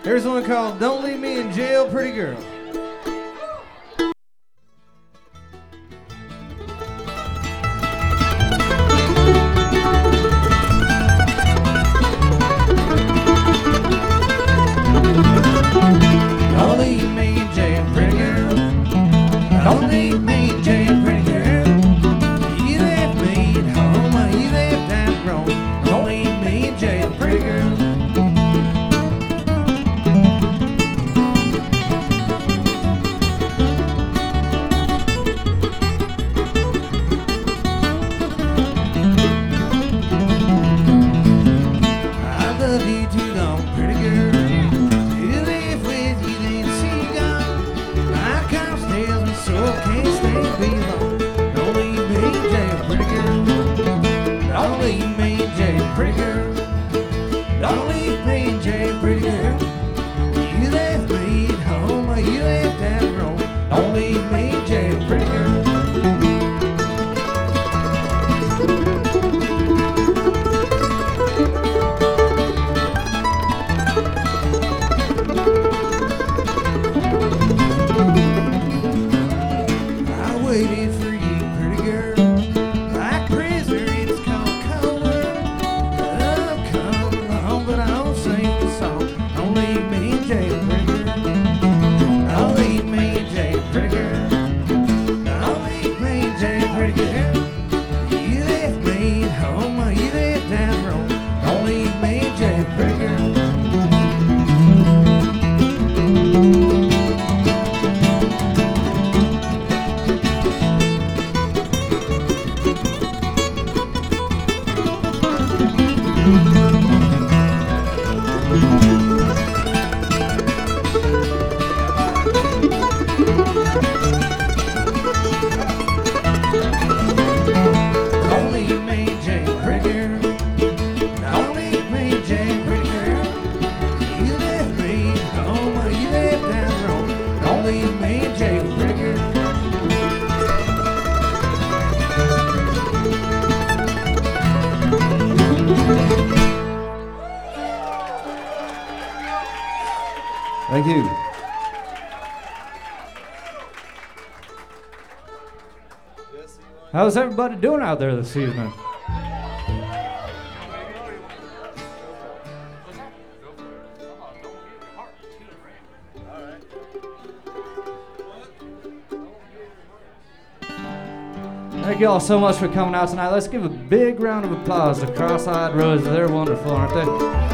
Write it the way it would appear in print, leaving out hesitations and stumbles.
Here's one called Don't Leave Me in Jail, Pretty Girl. Don't leave me in jail, pretty girl. Don't leave me in jail, pretty girl. You left me at home, you left that road. Don't leave me in jail, pretty girl. I love you too long, pretty girl. To live with you, then see you gone. My conscience tells me so, I can't stay be alone. Don't leave me in jail, pretty girl. Don't leave me in jail, pretty girl. Don't leave me in jail, pretty girl. You left me at home, you left that road. Don't leave me in jail, pretty girl. I waited for you, pretty girl. Like prisoner in this cold, cold world. Love come along, but I don't sing the song. Don't leave me in jail, pretty girl. Don't leave me in jail, pretty girl. Don't leave me in jail, pretty girl. You left me at home, you left that road. Don't leave me in jail, pretty girl. Don't leave me in jail, pretty girl. Don't leave me in jail, pretty girl. You left me at home, you left that road. Don't leave me in jail, pretty girl. Thank you. How's everybody doing out there this evening? Thank you all so much for coming out tonight. Let's give a big round of applause to Cross-Eyed Roses. They're wonderful, aren't they?